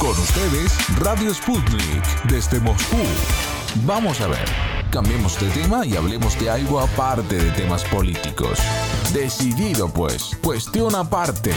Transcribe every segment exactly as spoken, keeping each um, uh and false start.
Con ustedes, Radio Sputnik, desde Moscú. Vamos a ver, cambiemos de tema y hablemos de algo aparte de temas políticos. Decidido pues, cuestión aparte.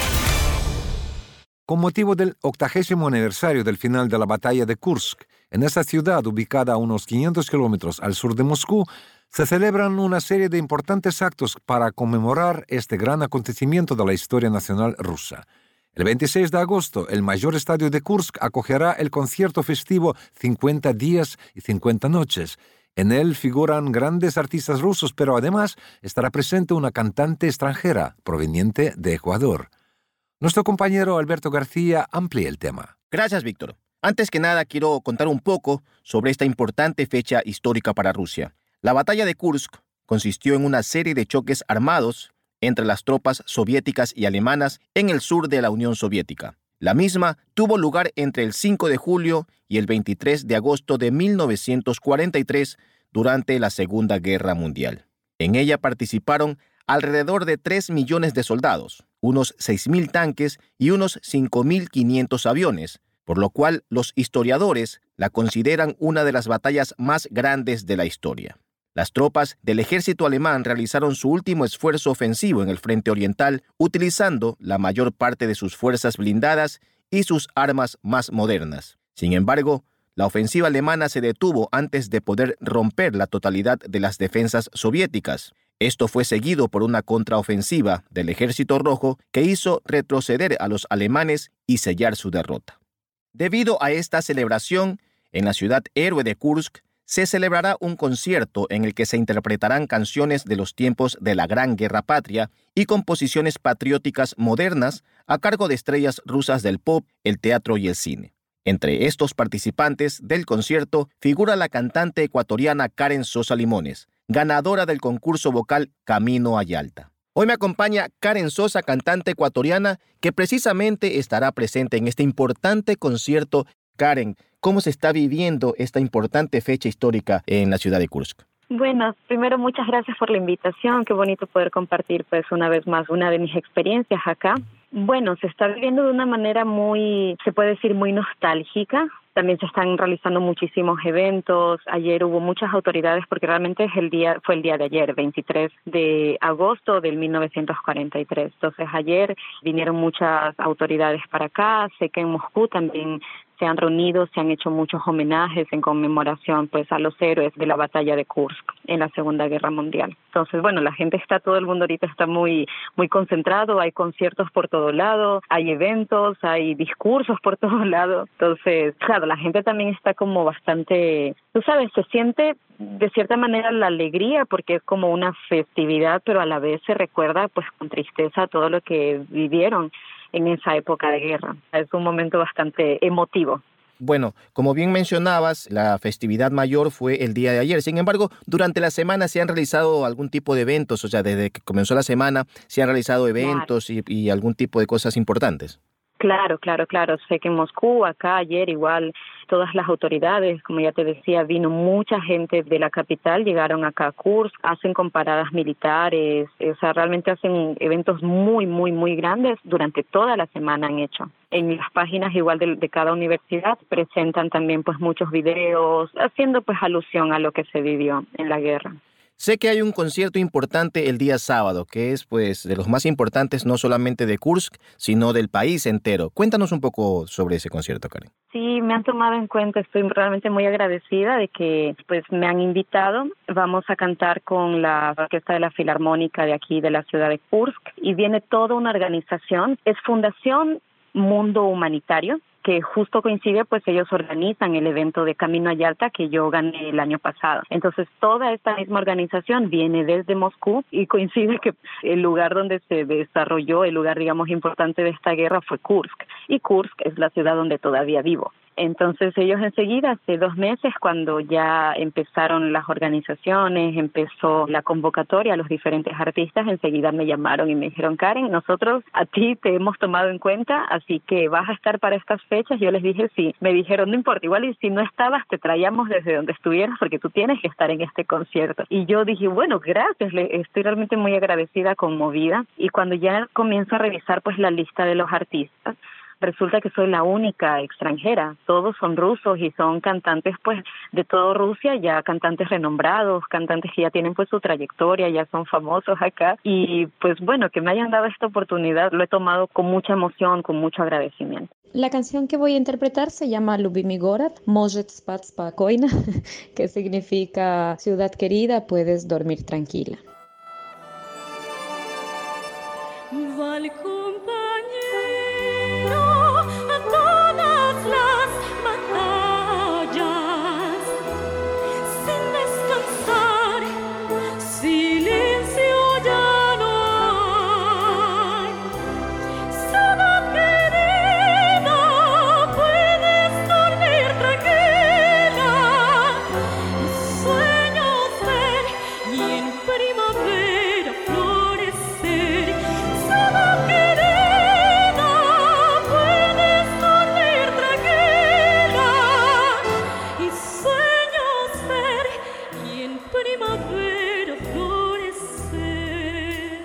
Con motivo del octagésimo aniversario del final de la batalla de Kursk, en esta ciudad ubicada a unos quinientos kilómetros al sur de Moscú, se celebran una serie de importantes actos para conmemorar este gran acontecimiento de la historia nacional rusa. El veintiséis de agosto, el mayor estadio de Kursk acogerá el concierto festivo cincuenta días y cincuenta noches. En él figuran grandes artistas rusos, pero además estará presente una cantante extranjera proveniente de Ecuador. Nuestro compañero Alberto García amplía el tema. Gracias, Víctor. Antes que nada, quiero contar un poco sobre esta importante fecha histórica para Rusia. La batalla de Kursk consistió en una serie de choques armados entre las tropas soviéticas y alemanas en el sur de la Unión Soviética. La misma tuvo lugar entre el cinco de julio y el veintitrés de agosto de mil novecientos cuarenta y tres durante la Segunda Guerra Mundial. En ella participaron alrededor de tres millones de soldados, unos seis mil tanques y unos cinco mil quinientos aviones, por lo cual los historiadores la consideran una de las batallas más grandes de la historia. Las tropas del ejército alemán realizaron su último esfuerzo ofensivo en el frente oriental, utilizando la mayor parte de sus fuerzas blindadas y sus armas más modernas. Sin embargo, la ofensiva alemana se detuvo antes de poder romper la totalidad de las defensas soviéticas. Esto fue seguido por una contraofensiva del Ejército Rojo que hizo retroceder a los alemanes y sellar su derrota. Debido a esta celebración, en la ciudad héroe de Kursk, se celebrará un concierto en el que se interpretarán canciones de los tiempos de la Gran Guerra Patria y composiciones patrióticas modernas a cargo de estrellas rusas del pop, el teatro y el cine. Entre estos participantes del concierto figura la cantante ecuatoriana Karen Sosa Limones, ganadora del concurso vocal Camino a Yalta. Hoy me acompaña Karen Sosa, cantante ecuatoriana, que precisamente estará presente en este importante concierto. Karen, ¿cómo se está viviendo esta importante fecha histórica en la ciudad de Kursk? Bueno, primero muchas gracias por la invitación. Qué bonito poder compartir pues una vez más una de mis experiencias acá. Bueno, se está viviendo de una manera muy, se puede decir, muy nostálgica. También se están realizando muchísimos eventos. Ayer hubo muchas autoridades porque realmente es el día, fue el día de ayer, veintitrés de agosto del mil novecientos cuarenta y tres. Entonces ayer vinieron muchas autoridades para acá. Sé que en Moscú también se han reunido, se han hecho muchos homenajes en conmemoración pues a los héroes de la batalla de Kursk en la Segunda Guerra Mundial. Entonces, bueno, la gente está, todo el mundo ahorita está muy muy concentrado, hay conciertos por todo lado, hay eventos, hay discursos por todo lado. Entonces, claro, la gente también está como bastante, tú sabes, se siente de cierta manera la alegría porque es como una festividad, pero a la vez se recuerda pues con tristeza todo lo que vivieron en esa época de guerra. Es un momento bastante emotivo. Bueno, como bien mencionabas, la festividad mayor fue el día de ayer. Sin embargo, durante la semana se han realizado algún tipo de eventos, o sea, desde que comenzó la semana se han realizado eventos claro. y, y algún tipo de cosas importantes. Claro, claro, claro. Sé que en Moscú, acá ayer igual, todas las autoridades, como ya te decía, vino mucha gente de la capital, llegaron acá a Kursk, hacen con paradas militares, o sea, realmente hacen eventos muy, muy, muy grandes durante toda la semana han hecho. En las páginas igual de, de cada universidad presentan también pues muchos videos, haciendo pues alusión a lo que se vivió en la guerra. Sé que hay un concierto importante el día sábado, que es pues de los más importantes no solamente de Kursk, sino del país entero. Cuéntanos un poco sobre ese concierto, Karen. Sí, me han tomado en cuenta, estoy realmente muy agradecida de que pues me han invitado. Vamos a cantar con la Orquesta de la Filarmónica de aquí de la ciudad de Kursk y viene toda una organización, es Fundación Mundo Humanitario, que justo coincide, pues ellos organizan el evento de Camino a Yalta que yo gané el año pasado. Entonces, toda esta misma organización viene desde Moscú y coincide que el lugar donde se desarrolló, el lugar, digamos, importante de esta guerra fue Kursk. Y Kursk es la ciudad donde todavía vivo. Entonces ellos enseguida, hace dos meses, cuando ya empezaron las organizaciones, empezó la convocatoria a los diferentes artistas, enseguida me llamaron y me dijeron, Karen, nosotros a ti te hemos tomado en cuenta, así que vas a estar para estas fechas. Yo les dije sí. Me dijeron, no importa, igual y si no estabas, te traíamos desde donde estuvieras porque tú tienes que estar en este concierto. Y yo dije, bueno, gracias, le estoy realmente muy agradecida, conmovida. Y cuando ya comienzo a revisar pues la lista de los artistas, resulta que soy la única extranjera. Todos son rusos y son cantantes pues de toda Rusia, ya cantantes renombrados, cantantes que ya tienen pues su trayectoria, ya son famosos acá. Y pues bueno, que me hayan dado esta oportunidad lo he tomado con mucha emoción, con mucho agradecimiento. La canción que voy a interpretar se llama Lubi mi gorod, Может спать спокойно, que significa ciudad querida, puedes dormir tranquila. Vale, compañero, a todas las batallas, sin descansar, silencio ya no hay. Ciudad querida, puedes dormir tranquila, sueños ver y en primavera florecer. Ciudad querida, puedes dormir tranquila y sueños ver y en primavera florecer.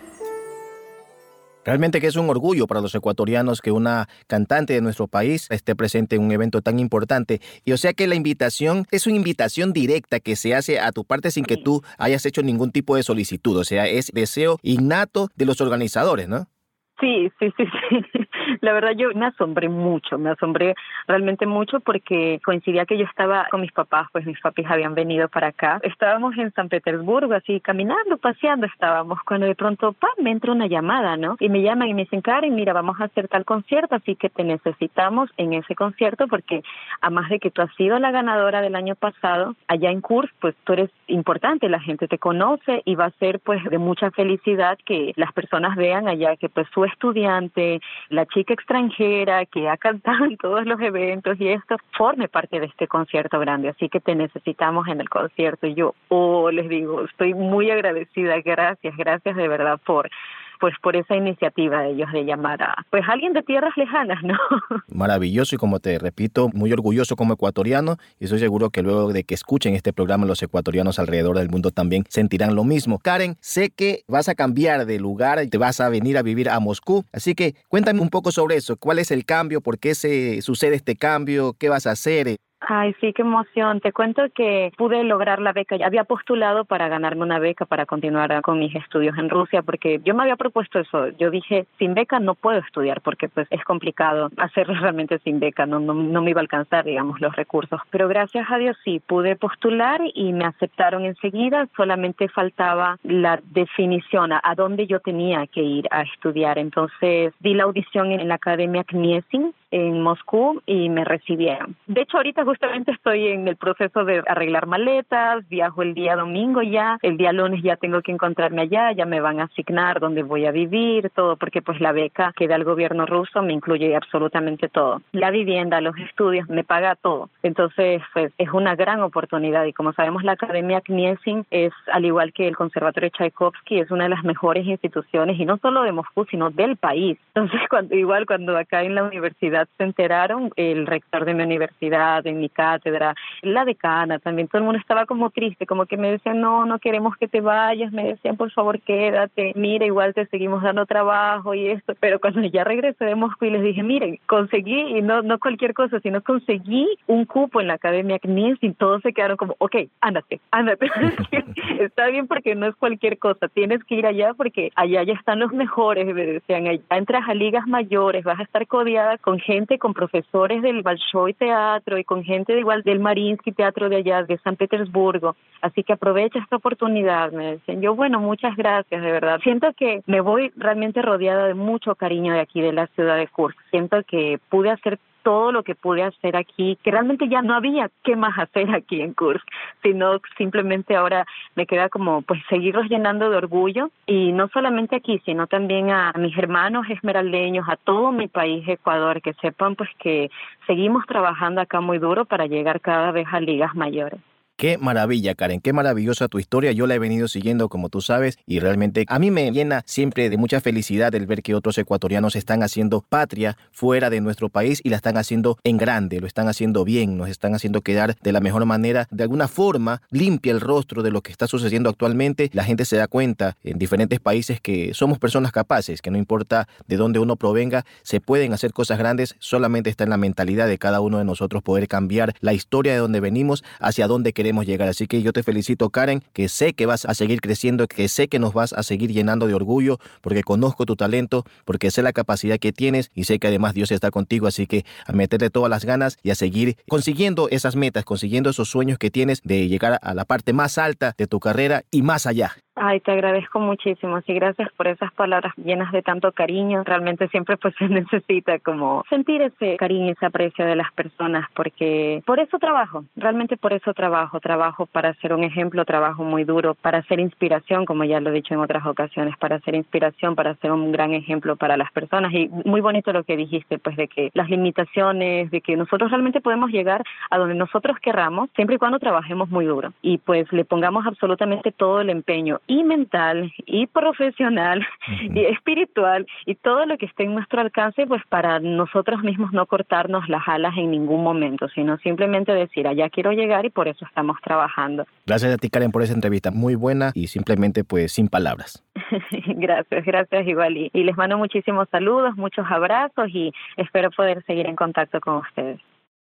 Realmente que es un orgullo para los ecuatorianos que una cantante de nuestro país esté presente en un evento tan importante. Y o sea que la invitación es una invitación directa que se hace a tu parte sin que tú hayas hecho ningún tipo de solicitud. O sea, es deseo innato de los organizadores, ¿no? Sí, sí, sí, sí. La verdad yo me asombré mucho, me asombré realmente mucho porque coincidía que yo estaba con mis papás, pues mis papis habían venido para acá. Estábamos en San Petersburgo, así caminando, paseando estábamos, cuando de pronto, ¡pam!, me entra una llamada, ¿no? Y me llaman y me dicen, Karen, mira, vamos a hacer tal concierto, así que te necesitamos en ese concierto porque además de que tú has sido la ganadora del año pasado, allá en Kursk, pues tú eres importante, la gente te conoce y va a ser pues de mucha felicidad que las personas vean allá que pues su estudiante, la chica extranjera que ha cantado en todos los eventos y esto, forme parte de este concierto grande, así que te necesitamos en el concierto. Y yo, oh, les digo, estoy muy agradecida, gracias, gracias de verdad por pues por esa iniciativa de ellos de llamar a pues alguien de tierras lejanas, ¿no? Maravilloso y como te repito, muy orgulloso como ecuatoriano y estoy seguro que luego de que escuchen este programa los ecuatorianos alrededor del mundo también sentirán lo mismo. Karen, sé que vas a cambiar de lugar y te vas a venir a vivir a Moscú, así que cuéntame un poco sobre eso. ¿Cuál es el cambio? ¿Por qué se sucede este cambio? ¿Qué vas a hacer? Ay, sí, qué emoción. Te cuento que pude lograr la beca. Ya había postulado para ganarme una beca para continuar con mis estudios en Rusia, porque yo me había propuesto eso. Yo dije, sin beca no puedo estudiar, porque pues es complicado hacerlo realmente sin beca. No, no, no me iba a alcanzar, digamos, los recursos. Pero gracias a Dios sí, pude postular y me aceptaron enseguida. Solamente faltaba la definición a, a dónde yo tenía que ir a estudiar. Entonces di la audición en la Academia Kniesin en Moscú y me recibieron. De hecho, ahorita justamente estoy en el proceso de arreglar maletas, viajo el día domingo ya, el día lunes ya tengo que encontrarme allá, ya me van a asignar dónde voy a vivir, todo, porque pues la beca que da el gobierno ruso me incluye absolutamente todo. La vivienda, los estudios, me paga todo. Entonces, pues es una gran oportunidad y como sabemos la Academia Kniesin es, al igual que el Conservatorio Tchaikovsky, es una de las mejores instituciones y no solo de Moscú, sino del país. Entonces, cuando igual cuando acá en la universidad se enteraron, el rector de mi universidad, en mi cátedra, la decana también, todo el mundo estaba como triste, como que me decían, no, no queremos que te vayas, me decían, por favor, quédate, mira, igual te seguimos dando trabajo y esto, pero cuando ya regresé de Moscú y les dije, miren, conseguí, y no no cualquier cosa, sino conseguí un cupo en la Academia Kniesin, todos se quedaron como, ok, ándate, ándate, está bien porque no es cualquier cosa, tienes que ir allá porque allá ya están los mejores, me decían, allá entras a ligas mayores, vas a estar codeada con gente, con profesores del Bolshoi Teatro y con gente de igual del Mariinsky Teatro de allá, de San Petersburgo. Así que aprovecha esta oportunidad, me decían. Yo, bueno, muchas gracias, de verdad. Siento que me voy realmente rodeada de mucho cariño de aquí, de la ciudad de Kursk. Siento que pude hacer todo lo que pude hacer aquí, que realmente ya no había qué más hacer aquí en Kursk, sino simplemente ahora me queda como pues seguirlos llenando de orgullo y no solamente aquí, sino también a mis hermanos esmeraldeños, a todo mi país, Ecuador, que sepan pues que seguimos trabajando acá muy duro para llegar cada vez a ligas mayores. Qué maravilla, Karen, qué maravillosa tu historia. Yo la he venido siguiendo, como tú sabes, y realmente a mí me llena siempre de mucha felicidad el ver que otros ecuatorianos están haciendo patria fuera de nuestro país y la están haciendo en grande, lo están haciendo bien, nos están haciendo quedar de la mejor manera. De alguna forma, limpia el rostro de lo que está sucediendo actualmente. La gente se da cuenta en diferentes países que somos personas capaces, que no importa de dónde uno provenga, se pueden hacer cosas grandes, solamente está en la mentalidad de cada uno de nosotros poder cambiar la historia de donde venimos hacia dónde queremos llegar. Así que yo te felicito, Karen, que sé que vas a seguir creciendo, que sé que nos vas a seguir llenando de orgullo, porque conozco tu talento, porque sé la capacidad que tienes y sé que además Dios está contigo, así que a meterle todas las ganas y a seguir consiguiendo esas metas, consiguiendo esos sueños que tienes de llegar a la parte más alta de tu carrera y más allá. Ay, te agradezco muchísimo. Sí, gracias por esas palabras llenas de tanto cariño. Realmente siempre pues se necesita como sentir ese cariño, ese aprecio de las personas, porque por eso trabajo, realmente por eso trabajo. Trabajo para ser un ejemplo, trabajo muy duro, para ser inspiración, como ya lo he dicho en otras ocasiones, para ser inspiración, para ser un gran ejemplo para las personas. Y muy bonito lo que dijiste, pues de que las limitaciones, de que nosotros realmente podemos llegar a donde nosotros querramos, siempre y cuando trabajemos muy duro y pues le pongamos absolutamente todo el empeño, y mental, y profesional, uh-huh. y espiritual, y todo lo que esté en nuestro alcance, pues para nosotros mismos no cortarnos las alas en ningún momento, sino simplemente decir, allá quiero llegar y por eso estamos trabajando. Gracias a ti, Karen, por esa entrevista muy buena y simplemente pues sin palabras. Gracias, gracias igual. Y, y les mando muchísimos saludos, muchos abrazos y espero poder seguir en contacto con ustedes.